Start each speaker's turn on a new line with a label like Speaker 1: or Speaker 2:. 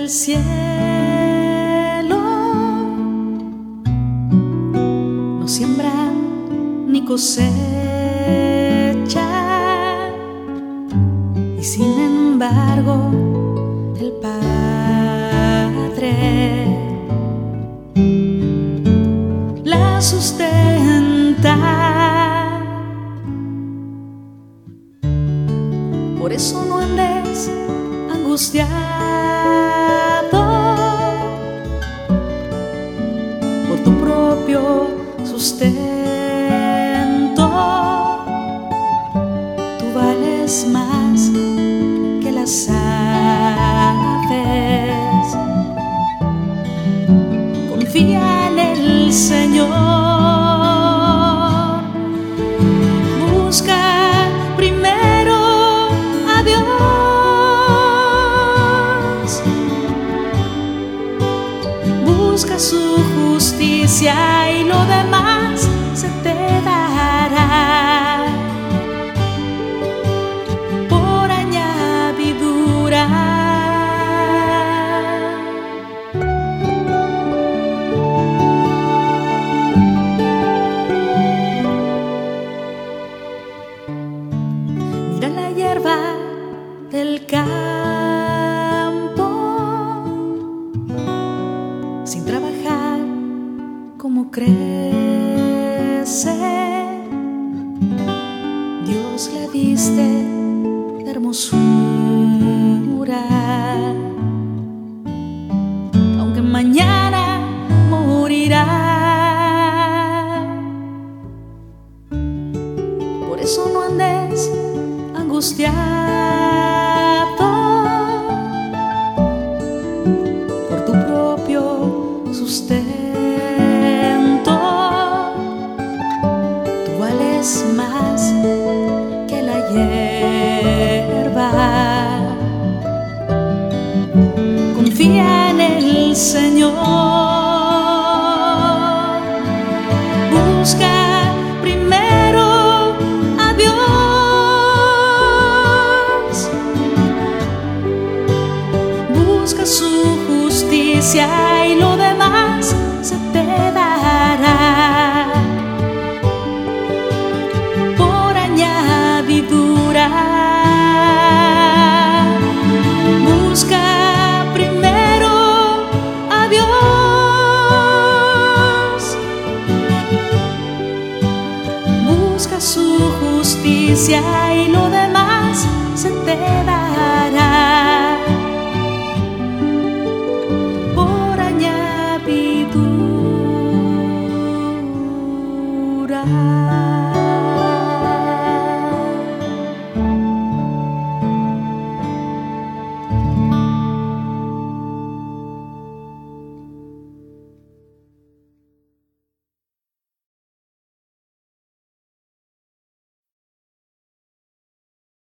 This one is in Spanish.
Speaker 1: cielo no siembran ni cosechan, y sin embargo el Padre la sustenta. Por eso no andes angustiado por tu propio sustento. Tú vales más que las aves. Confía en el Señor. Busca primero a Dios. Busca su justicia y lo demás se te dará por añadidura. Mira la hierba del campo, sin trabajar, como crece. Dios la viste de hermosura, aunque mañana morirá. Por eso no andes angustiado por tu propio sustento. Tú vales más que la hierba. Confía en el Señor. Busca primero a Dios. Busca su justicia y lo demás se te dará por añadidura. Busca primero a Dios. Busca su justicia